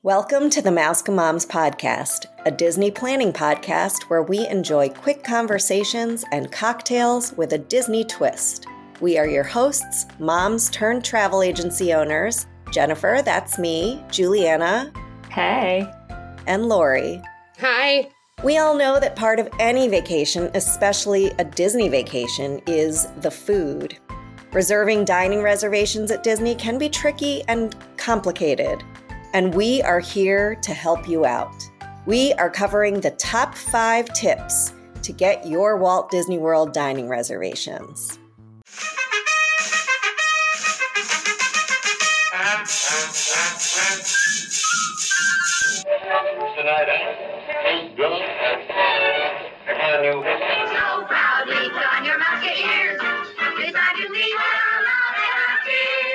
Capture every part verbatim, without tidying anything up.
Welcome to the Mouska Moms Podcast, a Disney planning podcast where we enjoy quick conversations and cocktails with a Disney twist. We are your hosts, moms turned travel agency owners, Jennifer, that's me, Juliana. Hey. And Lori. Hi. We all know that part of any vacation, especially a Disney vacation, is the food. Reserving dining reservations at Disney can be tricky and complicated. And we are here to help you out. We are covering the top five tips to get your Walt Disney World dining reservations. Tonight, eh? Good. Can you? So proudly put on your musket ears. Beside you, see what our love and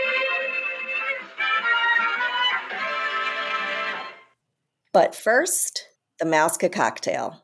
But first, the Mouska cocktail.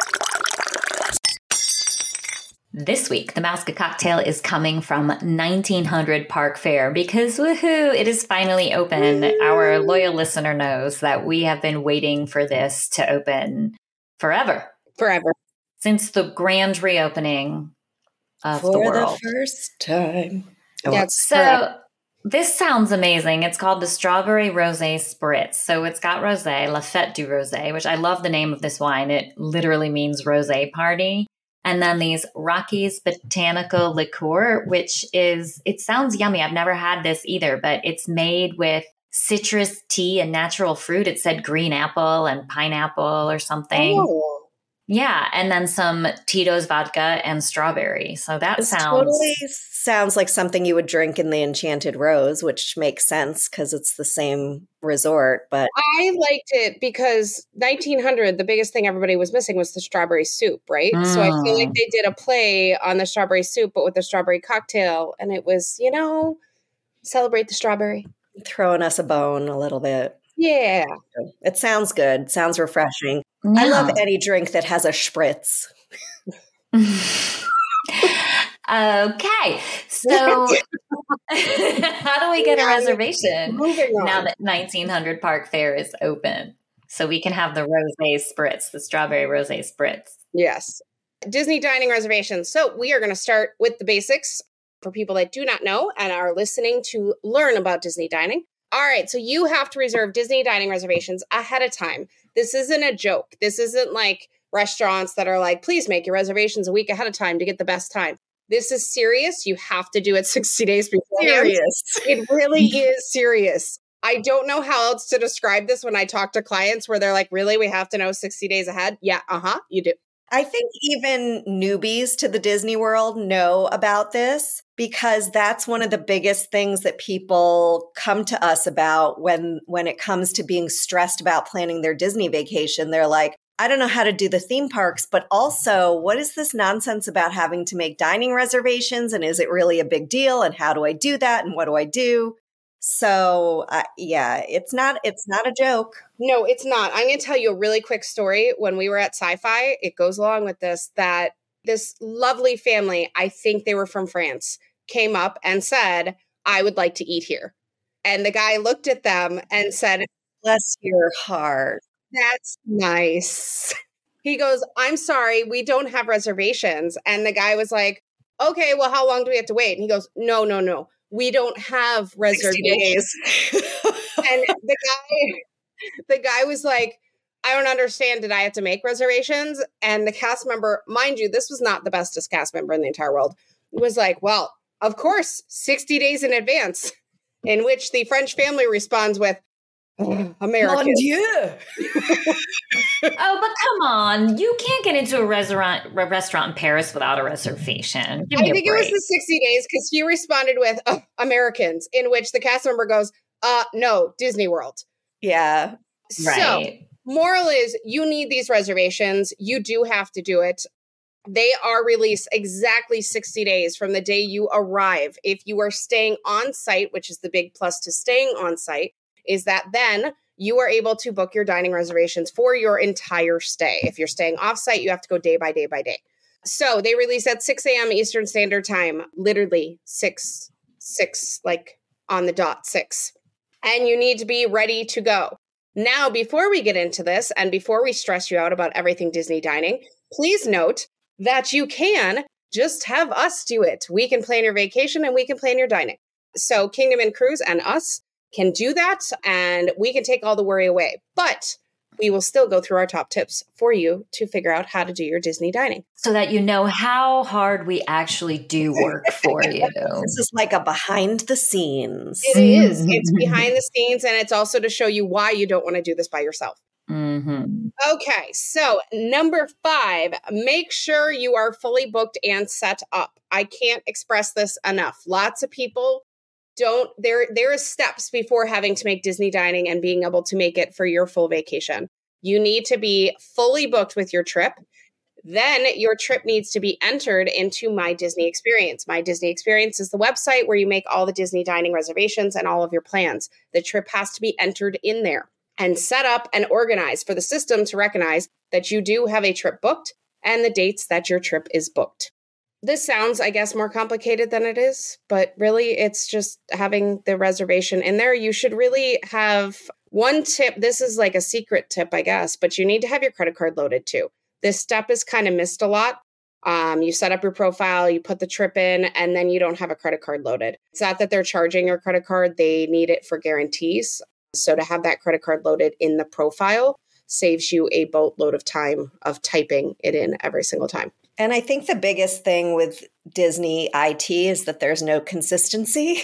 This week, the Mouska cocktail is coming from nineteen hundred Park Fair because, woohoo, it is finally open. Woo! Our loyal listener knows that we have been waiting for this to open forever. Forever. Since the grand reopening of for the world. For the first time. That's so. correct. This sounds amazing. It's called the Strawberry Rosé Spritz. So it's got rosé, La Fête du Rosé, which I love the name of this wine. It literally means rosé party. And then these Rockies Botanical Liqueur, which is, it sounds yummy. I've never had this either, but it's made with citrus tea and natural fruit. It said green apple and pineapple or something. Oh. Yeah. And then some Tito's vodka and strawberry. So that this sounds totally sounds like something you would drink in the Enchanted Rose, which makes sense because it's the same resort. But I liked it because nineteen hundred, the biggest thing everybody was missing was the strawberry soup, right? Mm. So I feel like they did a play on the strawberry soup, but with the strawberry cocktail. And it was, you know, celebrate the strawberry. Throwing us a bone a little bit. Yeah. It sounds good. Sounds refreshing. Yeah. I love any drink that has a spritz. Okay. So how do we get a reservation now that nineteen hundred Park Fair is open? So we can have the rosé spritz, the strawberry rosé spritz. Yes. Disney dining reservations. So we are going to start with the basics for people that do not know and are listening to learn about Disney dining. All right, so you have to reserve Disney dining reservations ahead of time. This isn't a joke. This isn't like restaurants that are like, please make your reservations a week ahead of time to get the best time. This is serious. You have to do it sixty days before. Serious. It really is serious. I don't know how else to describe this when I talk to clients where they're like, really, we have to know sixty days ahead? Yeah, uh-huh, you do. I think even newbies to the Disney World know about this because that's one of the biggest things that people come to us about when, when it comes to being stressed about planning their Disney vacation. They're like, I don't know how to do the theme parks, but also what is this nonsense about having to make dining reservations? And is it really a big deal? And how do I do that? And what do I do? So uh, yeah, it's not, it's not a joke. No, it's not. I'm going to tell you a really quick story. When we were at Sci-Fi, it goes along with this, that this lovely family, I think they were from France, came up and said, I would like to eat here. And the guy looked at them and said, bless your heart. That's nice. He goes, I'm sorry, we don't have reservations. And the guy was like, okay, well, how long do we have to wait? And he goes, no, no, no. We don't have reservations. And the guy, the guy was like, I don't understand. Did I have to make reservations? And the cast member, mind you, this was not the bestest cast member in the entire world, was like, well, of course, sixty days in advance, in which the French family responds with, American. Mon Dieu. Oh, but come on. You can't get into a restaurant a restaurant in Paris without a reservation. Give I me a think it break. was the sixty days because he responded with oh, Americans, in which the cast member goes, uh, no, Disney World. Yeah. Right. So, moral is you need these reservations. You do have to do it. They are released exactly sixty days from the day you arrive. If you are staying on site, which is the big plus to staying on site, is that then you are able to book your dining reservations for your entire stay. If you're staying off-site, you have to go day by day by day. So they release at six a.m. Eastern Standard Time, literally six, six, like on the dot, six. And you need to be ready to go. Now, before we get into this and before we stress you out about everything Disney dining, please note that you can just have us do it. We can plan your vacation and we can plan your dining. So Kingdom Inn Cruise and us can do that and we can take all the worry away. But we will still go through our top tips for you to figure out how to do your Disney dining. So that you know how hard we actually do work for you. This is like a behind the scenes. It is. It's behind the scenes, and it's also to show you why you don't want to do this by yourself. Mm-hmm. Okay, so number five, make sure you are fully booked and set up. I can't express this enough. Lots of people don't, there, there is steps before having to make Disney dining and being able to make it for your full vacation. You need to be fully booked with your trip. Then your trip needs to be entered into My Disney Experience. My Disney Experience is the website where you make all the Disney dining reservations and all of your plans. The trip has to be entered in there and set up and organized for the system to recognize that you do have a trip booked and the dates that your trip is booked. This sounds, I guess, more complicated than it is, but really it's just having the reservation in there. You should really have one tip. This is like a secret tip, I guess, but you need to have your credit card loaded too. This step is kind of missed a lot. Um, you set up your profile, you put the trip in, and then you don't have a credit card loaded. It's not that they're charging your credit card. They need it for guarantees. So to have that credit card loaded in the profile saves you a boatload of time of typing it in every single time. And I think the biggest thing with Disney I T is that there's no consistency,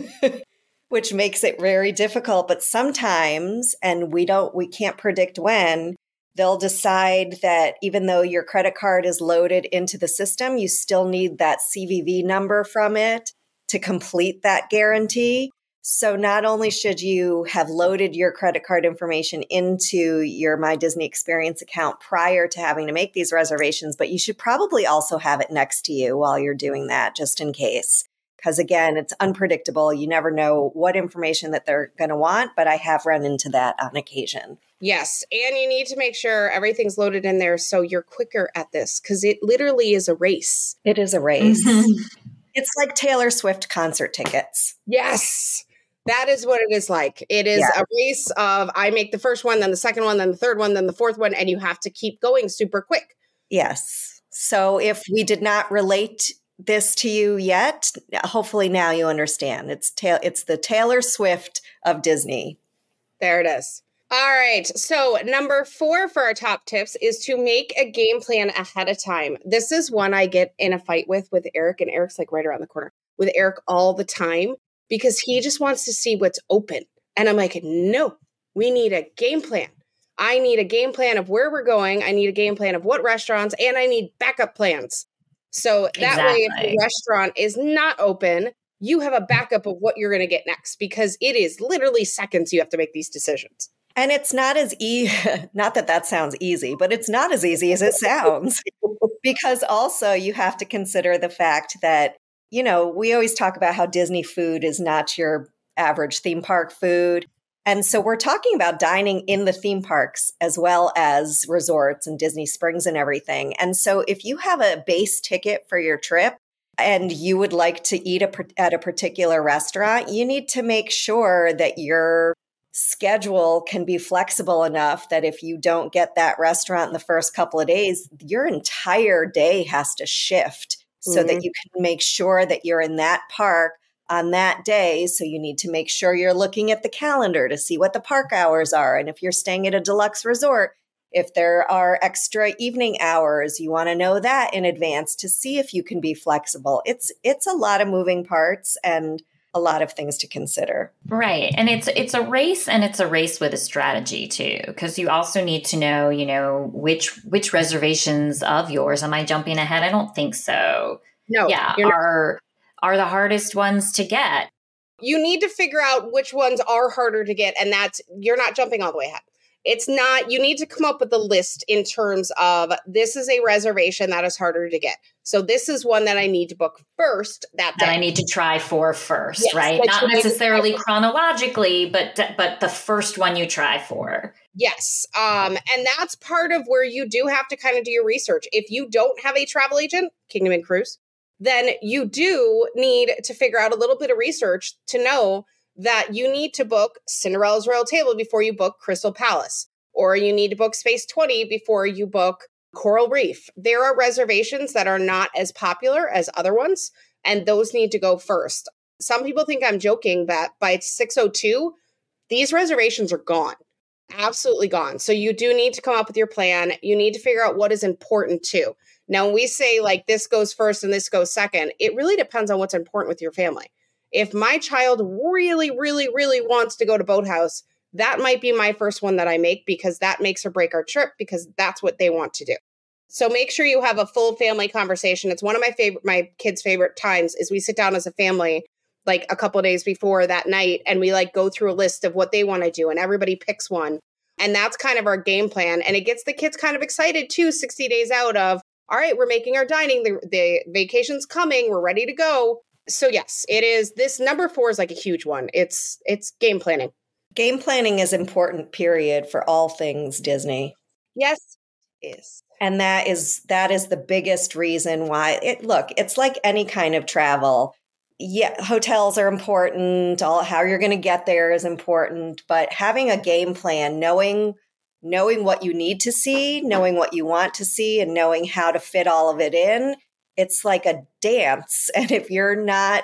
which makes it very difficult. But sometimes, and we don't, we can't predict when, they'll decide that even though your credit card is loaded into the system, you still need that C V V number from it to complete that guarantee. So not only should you have loaded your credit card information into your My Disney Experience account prior to having to make these reservations, but you should probably also have it next to you while you're doing that, just in case. Because again, it's unpredictable. You never know what information that they're going to want, but I have run into that on occasion. Yes, and you need to make sure everything's loaded in there so you're quicker at this, because it literally is a race. It is a race. Mm-hmm. It's like Taylor Swift concert tickets. Yes. That is what it is like. It is Yeah. a race of I make the first one, then the second one, then the third one, then the fourth one, and you have to keep going super quick. Yes. So if we did not relate this to you yet, hopefully now you understand. It's ta- it's the Taylor Swift of Disney. There it is. All right. So number four for our top tips is to make a game plan ahead of time. This is one I get in a fight with with Eric, and Eric's like right around the corner with Eric all the time, because he just wants to see what's open. And I'm like, no, we need a game plan. I need a game plan of where we're going. I need a game plan of what restaurants, and I need backup plans. So that way, if Exactly. the restaurant is not open, you have a backup of what you're going to get next, because it is literally seconds you have to make these decisions. And it's not as easy, not that that sounds easy, but it's not as easy as it sounds. Because also you have to consider the fact that, you know, we always talk about how Disney food is not your average theme park food. And so we're talking about dining in the theme parks as well as resorts and Disney Springs and everything. And so if you have a base ticket for your trip and you would like to eat a, at a particular restaurant, you need to make sure that your schedule can be flexible enough that if you don't get that restaurant in the first couple of days, your entire day has to shift so Mhm. that you can make sure that you're in that park on that day. So you need to make sure you're looking at the calendar to see what the park hours are. And if you're staying at a deluxe resort, if there are extra evening hours, you want to know that in advance to see if you can be flexible. It's it's a lot of moving parts and a lot of things to consider. Right. And it's it's a race, and it's a race with a strategy too, because you also need to know, you know, which which reservations of yours, am I jumping ahead? I don't think so. No, yeah, you're not. are are the hardest ones to get. You need to figure out which ones are harder to get, and that's, you're not jumping all the way ahead. It's not, you need to come up with a list in terms of, this is a reservation that is harder to get. So this is one that I need to book first that day. That I need to try for first, Yes, right? that Not you need to necessarily try for. chronologically, but but the first one you try for. Yes. Um, and that's part of where you do have to kind of do your research. If you don't have a travel agent, Kingdom Inn Cruise, then you do need to figure out a little bit of research to know that you need to book Cinderella's Royal Table before you book Crystal Palace, or you need to book Space twenty before you book Coral Reef. There are reservations that are not as popular as other ones, and those need to go first. Some people think I'm joking that by six oh two, these reservations are gone. Absolutely gone. So you do need to come up with your plan. You need to figure out what is important too. Now, when we say like this goes first and this goes second, it really depends on what's important with your family. If my child really, really, really wants to go to Boathouse, that might be my first one that I make because that makes or break our trip because that's what they want to do. So make sure you have a full family conversation. It's one of my favorite, my kids' favorite times is we sit down as a family like a couple of days before that night and we like go through a list of what they want to do and everybody picks one. And that's kind of our game plan. And it gets the kids kind of excited too, sixty days out of, all right, we're making our dining, the, the vacation's coming, we're ready to go. So yes, it is. This number four is like a huge one. It's it's game planning. Game planning is important, period, for all things Disney. Yes, it is. And that is that is the biggest reason why it look, it's like any kind of travel. Yeah, hotels are important, all how you're going to get there is important, but having a game plan, knowing knowing what you need to see, knowing what you want to see and knowing how to fit all of it in, it's like a dance. And if you're not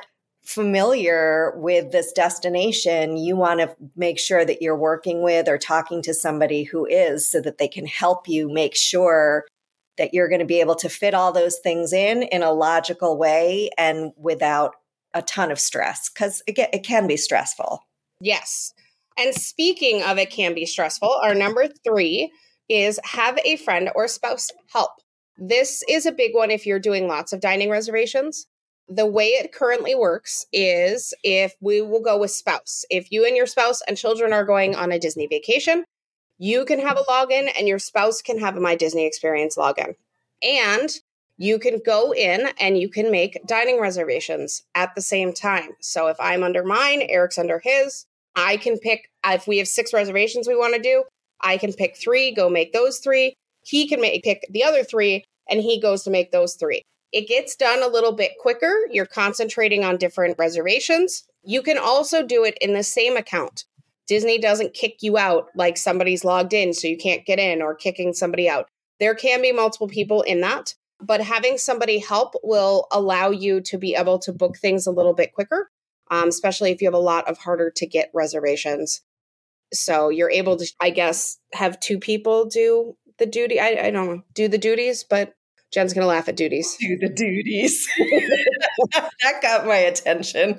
familiar with this destination, you want to make sure that you're working with or talking to somebody who is so that they can help you make sure that you're going to be able to fit all those things in in a logical way and without a ton of stress, because it, it can be stressful. Yes. And speaking of it can be stressful, our number three is have a friend or spouse help. This is a big one if you're doing lots of dining reservations. The way it currently works is if we will go with spouse. If you and your spouse and children are going on a Disney vacation, you can have a login and your spouse can have a My Disney Experience login. And you can go in and you can make dining reservations at the same time. So if I'm under mine, Eric's under his, I can pick, if we have six reservations we want to do, I can pick three, go make those three. He can make, pick the other three and he goes to make those three. It gets done a little bit quicker. You're concentrating on different reservations. You can also do it in the same account. Disney doesn't kick you out like somebody's logged in so you can't get in or kicking somebody out. There can be multiple people in that, but having somebody help will allow you to be able to book things a little bit quicker, um, especially if you have a lot of harder to get reservations. So you're able to, I guess, have two people do the duty. I, I don't know, do the duties, but Jen's going to laugh at duties. Do the duties. That got my attention.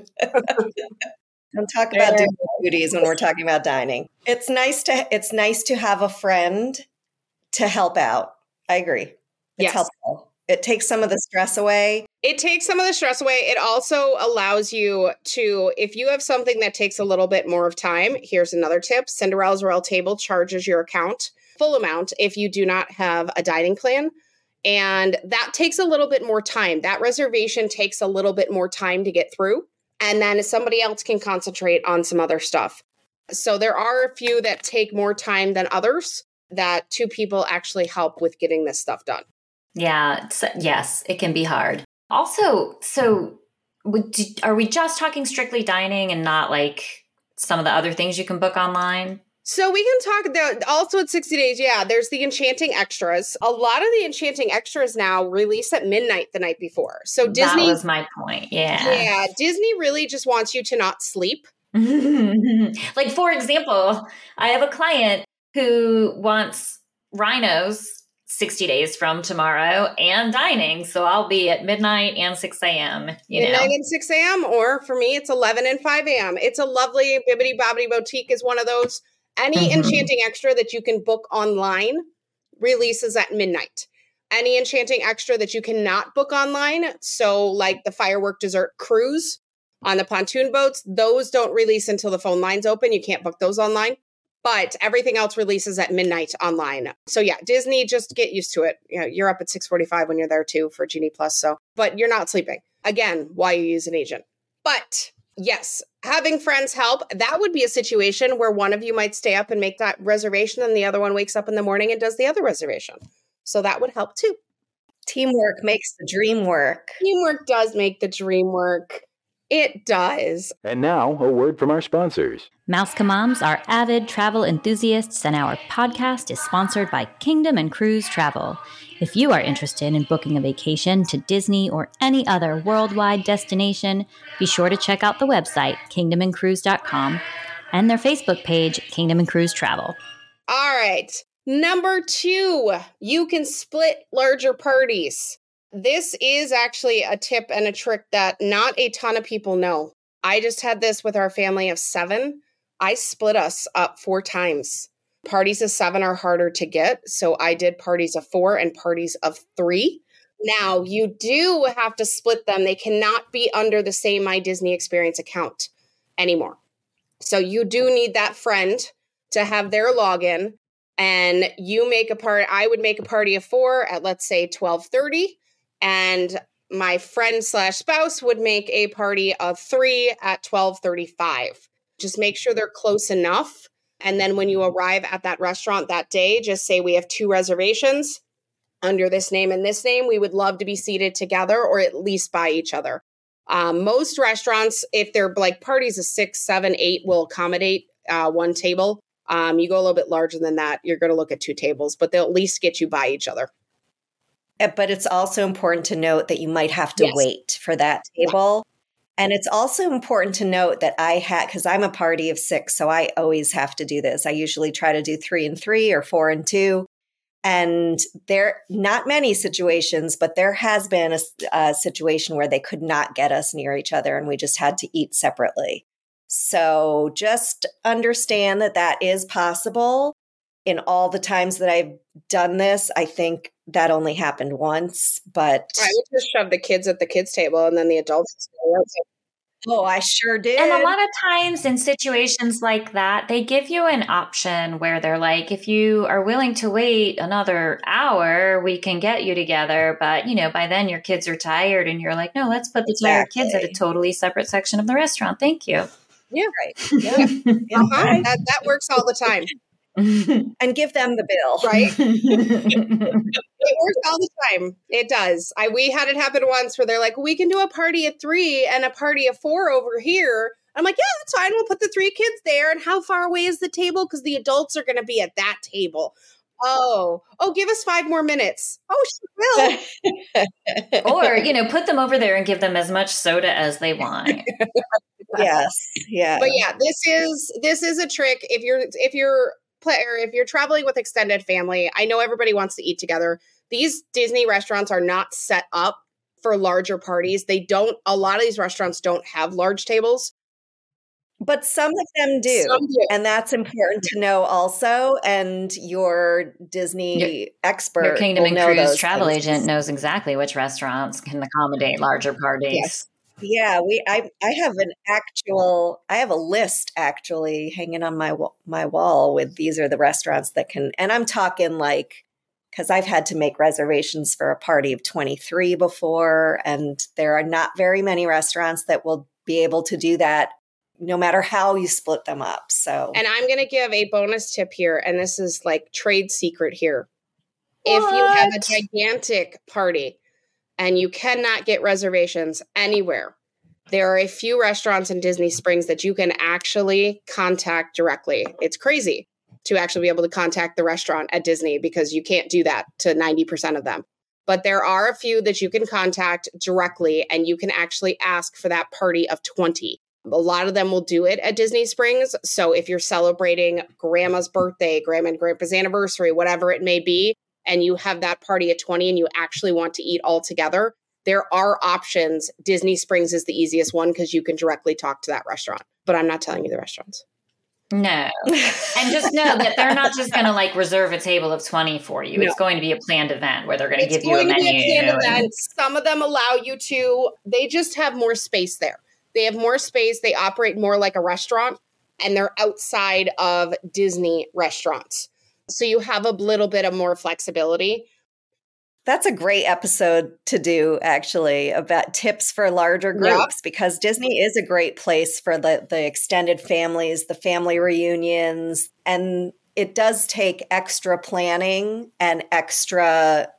Don't talk about doing duties when we're talking about dining. It's nice to it's nice to have a friend to help out. I agree. It's yes. helpful. It takes some of the stress away. It takes some of the stress away. It also allows you to, if you have something that takes a little bit more of time, here's another tip. Cinderella's Royal Table charges your account full amount if you do not have a dining plan. And that takes a little bit more time. That reservation takes a little bit more time to get through. And then somebody else can concentrate on some other stuff. So there are a few that take more time than others that two people actually help with getting this stuff done. Yeah. So, yes, it can be hard. Also, so would, are we just talking strictly dining and not like some of the other things you can book online? So we can talk about also at sixty days. Yeah, there's the Enchanting Extras. A lot of the Enchanting Extras now release at midnight the night before. So Disney. That was my point. Yeah. Yeah. Disney really just wants you to not sleep. Like, for example, I have a client who wants rhinos sixty days from tomorrow and dining. So I'll be at midnight and six a.m. You midnight know? and six a.m. Or for me, it's eleven and five a.m. It's a lovely Bibbidi Bobbidi Boutique is one of those. Any mm-hmm. Enchanting Extra that you can book online releases at midnight. Any Enchanting Extra that you cannot book online, so like the firework dessert cruise on the pontoon boats, those don't release until the phone lines open. You can't book those online. But everything else releases at midnight online. So yeah, Disney, just get used to it. You know, you're up at six forty-five when you're there too for Genie Plus. So, but you're not sleeping. Again, why you use an agent. But yes, having friends help, that would be a situation where one of you might stay up and make that reservation and the other one wakes up in the morning and does the other reservation. So that would help too. Teamwork makes the dream work. Teamwork does make the dream work. It does. And now, a word from our sponsors. Mousecamams are avid travel enthusiasts, and our podcast is sponsored by Kingdom and Cruise Travel. If you are interested in booking a vacation to Disney or any other worldwide destination, be sure to check out the website, kingdom and cruise dot com, and their Facebook page, Kingdom and Cruise Travel. All right. Number two, you can split larger parties. This is actually a tip and a trick that not a ton of people know. I just had this with our family of seven. I split us up four times. Parties of seven are harder to get, so I did parties of four and parties of three. Now, you do have to split them. They cannot be under the same My Disney Experience account anymore. So you do need that friend to have their login, and you make a part. I would make a party of four at, let's say, twelve thirty. And my friend slash spouse would make a party of three at twelve thirty-five. Just make sure they're close enough. And then when you arrive at that restaurant that day, just say we have two reservations under this name and this name. We would love to be seated together or at least by each other. Um, most restaurants, if they're like parties of six, seven, eight, will accommodate uh, one table. Um, you go a little bit larger than that, you're going to look at two tables, but they'll at least get you by each other. But it's also important to note that you might have to Yes. wait for that table. And it's also important to note that I had, because I'm a party of six, so I always have to do this. I usually try to do three and three or four and two. And there, not many situations, but there has been a, a situation where they could not get us near each other and we just had to eat separately. So just understand that that is possible. In all the times that I've done this, I think that only happened once, but I would just shove the kids at the kids' table and then the adults. oh, I sure did. And a lot of times in situations like that, they give you an option where they're like, if you are willing to wait another hour, we can get you together. But, you know, by then your kids are tired and you're like, no, let's put the tired kids at a totally separate section of the restaurant. Thank you. Yeah, right. Yeah. Yeah. uh-huh. that, that works all the time. And give them the bill. Right? It works all the time. It does. I we had it happen once where they're like, we can do a party of three and a party of four over here. I'm like, yeah, that's fine. We'll put the three kids there. And how far away is the table? Because the adults are going to be at that table. Oh, oh, give us five more minutes. Oh, she will. Or, you know, put them over there and give them as much soda as they want. Yes. Yeah. But yeah, this is this is a trick. If you're if you're or if you're traveling with extended family, I know everybody wants to eat together. These Disney restaurants are not set up for larger parties. They don't, a lot of these restaurants don't have large tables. But some of them do. Some do. And that's important to know also. And your Disney Your- expert, Your Kingdom will and know Cruise those travel things. agent knows exactly which restaurants can accommodate larger parties. Yes. Yeah, we. I. I have an actual. I have a list actually hanging on my wa- my wall with these are the restaurants that can. And I'm talking like because I've had to make reservations for a party of twenty-three before, and there are not very many restaurants that will be able to do that, no matter how you split them up. So, And I'm going to give a bonus tip here, and this is like trade secret here. If you have a What? gigantic party and you cannot get reservations anywhere, there are a few restaurants in Disney Springs that you can actually contact directly. It's crazy to actually be able to contact the restaurant at Disney because you can't do that to ninety percent of them. But there are a few that you can contact directly and you can actually ask for that party of twenty. A lot of them will do it at Disney Springs. So if you're celebrating grandma's birthday, grandma and grandpa's anniversary, whatever it may be, and you have that party at twenty and you actually want to eat all together, there are options. Disney Springs is the easiest one because you can directly talk to that restaurant. But I'm not telling you the restaurants. No. And just know that they're not just going to like reserve a table of twenty for you. No. It's going to be a planned event where they're going to It's give you a going to be menu. a planned and- event. Some of them allow you to, they just have more space there. They have more space. They operate more like a restaurant and they're outside of Disney restaurants. So you have a little bit of more flexibility. that's a great episode to do, actually, about tips for larger Yeah. groups, because Disney is a great place for the, the extended families, the family reunions, and it does take extra planning and extra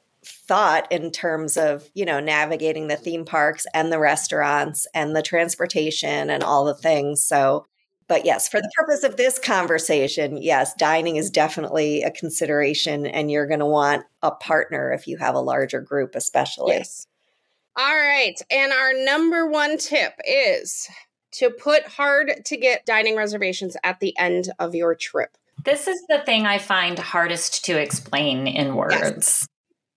thought in terms of, you know, navigating the theme parks and the restaurants and the transportation and all the things. So, but yes, for the purpose of this conversation, yes, dining is definitely a consideration, and you're going to want a partner if you have a larger group, especially. Yes. All right. And our number one tip is to put hard to get dining reservations at the end of your trip. This is the thing I find hardest to explain in words. Yes.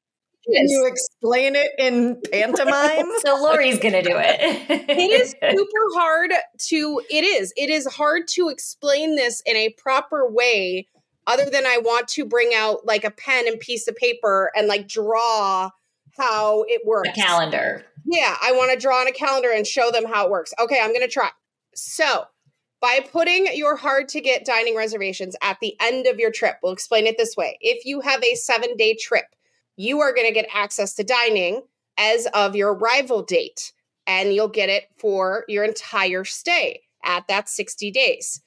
Can you explain it in pantomime? So Lori's going to do it. It is super hard to, it is, it is hard to explain this in a proper way other than I want to bring out like a pen and piece of paper and like draw how it works. A calendar. Yeah, I want to draw on a calendar and show them how it works. Okay, I'm going to try. So by putting your hard to get dining reservations at the end of your trip, we'll explain it this way. If you have a seven day trip, you are going to get access to dining as of your arrival date, and you'll get it for your entire stay at that sixty days.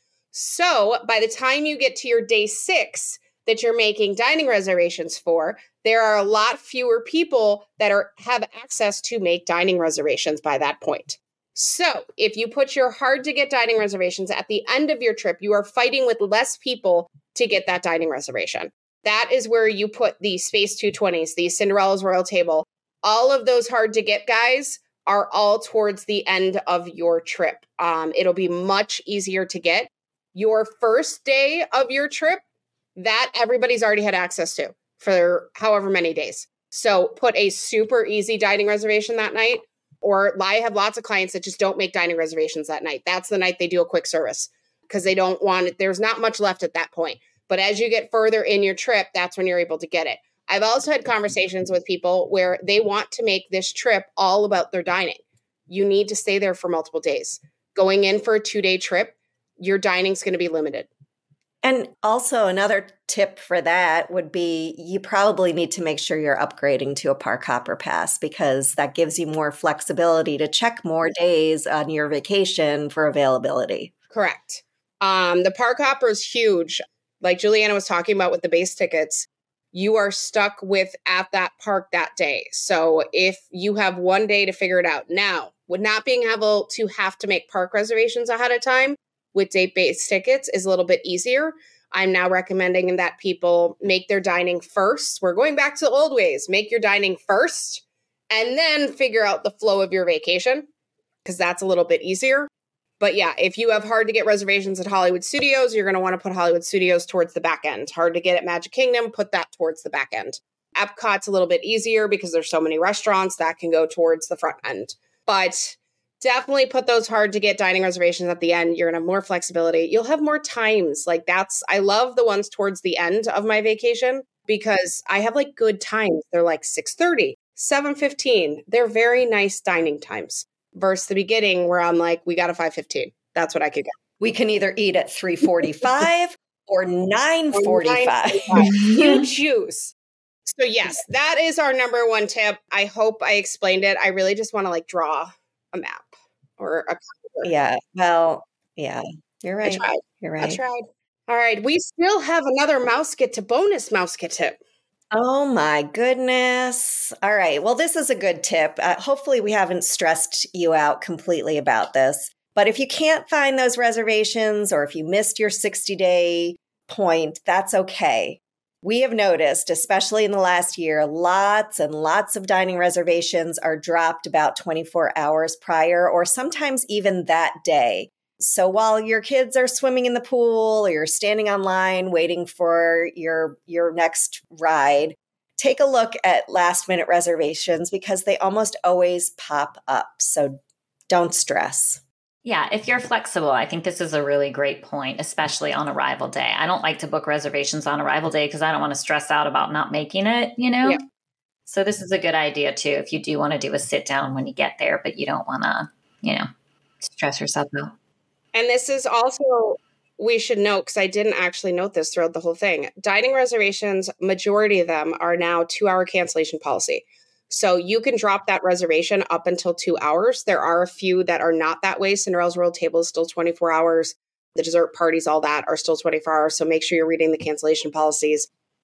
So by the time you get to your day six that you're making dining reservations for, there are a lot fewer people that are have access to make dining reservations by that point. So if you put your hard to get dining reservations at the end of your trip, you are fighting with less people to get that dining reservation. That is where you put the Space two twenties, the Cinderella's Royal Table. All of those hard to get guys are all towards the end of your trip. Um, it'll be much easier to get. Your first day of your trip, that everybody's already had access to for however many days. So put a super easy dining reservation that night. Or I have lots of clients that just don't make dining reservations that night. That's the night they do a quick service because they don't want it. There's not much left at that point. But as you get further in your trip, that's when you're able to get it. I've also had conversations with people where they want to make this trip all about their dining. You need to stay there for multiple days. Going in for a two-day trip, your dining's going to be limited. And also another tip for that would be you probably need to make sure you're upgrading to a Park Hopper Pass because that gives you more flexibility to check more days on your vacation for availability. Correct. Um, the Park Hopper is huge. Like Juliana was talking about with the base tickets, you are stuck with at that park that day. So if you have one day to figure it out now, with not being able to have to make park reservations ahead of time with date-based tickets is a little bit easier. I'm now recommending that people make their dining first. We're going back to the old ways. Make your dining first and then figure out the flow of your vacation because that's a little bit easier. But yeah, if you have hard to get reservations at Hollywood Studios, you're going to want to put Hollywood Studios towards the back end. Hard to get at Magic Kingdom, put that towards the back end. Epcot's a little bit easier because there's so many restaurants that can go towards the front end. But definitely put those hard to get dining reservations at the end. You're going to have more flexibility. You'll have more times. Like that's, I love the ones towards the end of my vacation because I have like good times. They're like six thirty, seven fifteen. They're very nice dining times versus the beginning where I'm like, we got a five fifteen. That's what I could get. We can either eat at three forty-five or nine forty-five. You choose. So yes, that is our number one tip. I hope I explained it. I really just want to like draw a map or a calendar. Yeah. Well, yeah, you're right. I tried. You're right. I tried. All right. We still have another mouse get to bonus mouse get tip. Oh my goodness. All right. Well, this is a good tip. Uh, hopefully we haven't stressed you out completely about this. But if you can't find those reservations or if you missed your sixty day point, that's okay. We have noticed, especially in the last year, lots and lots of dining reservations are dropped about twenty-four hours prior or sometimes even that day. So while your kids are swimming in the pool or you're standing online waiting for your your next ride, take a look at last minute reservations because they almost always pop up. So don't stress. Yeah, if you're flexible, I think this is a really great point, especially on arrival day. I don't like to book reservations on arrival day because I don't want to stress out about not making it, you know? Yeah. So this is a good idea too if you do want to do a sit down when you get there, but you don't want to, you know, stress yourself out. And this is also, we should note, because I didn't actually note this throughout the whole thing. Dining reservations, majority of them are now two-hour cancellation policy. So you can drop that reservation up until two hours. There are a few that are not that way. Cinderella's Royal Table is still twenty-four hours. The dessert parties, all that, are still twenty-four hours. So make sure you're reading the cancellation policies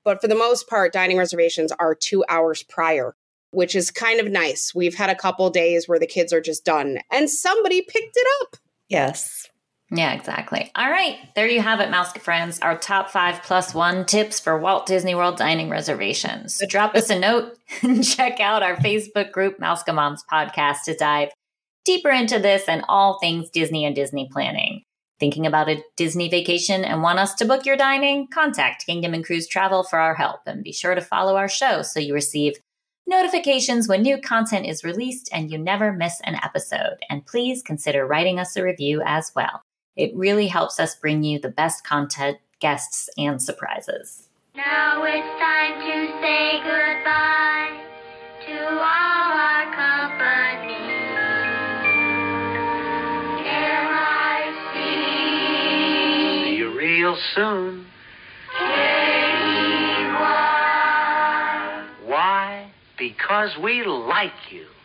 But for the most part, dining reservations are two hours prior, which is kind of nice. We've had a couple days where the kids are just done and somebody picked it up. Yes. Yeah, exactly. All right. There you have it, Mouse Friends. Our top five plus one tips for Walt Disney World dining reservations. Drop us a note and check out our Facebook group, Mouse Moms Podcast, to dive deeper into this and all things Disney and Disney planning. Thinking about a Disney vacation and want us to book your dining? Contact Kingdom and Cruise Travel for our help, and be sure to follow our show so you receive notifications when new content is released and you never miss an episode. And please consider writing us a review as well. It really helps us bring you the best content, guests, and surprises. Now it's time to say goodbye to all our company. M I C. See you real soon. K E Y. Why? Because we like you.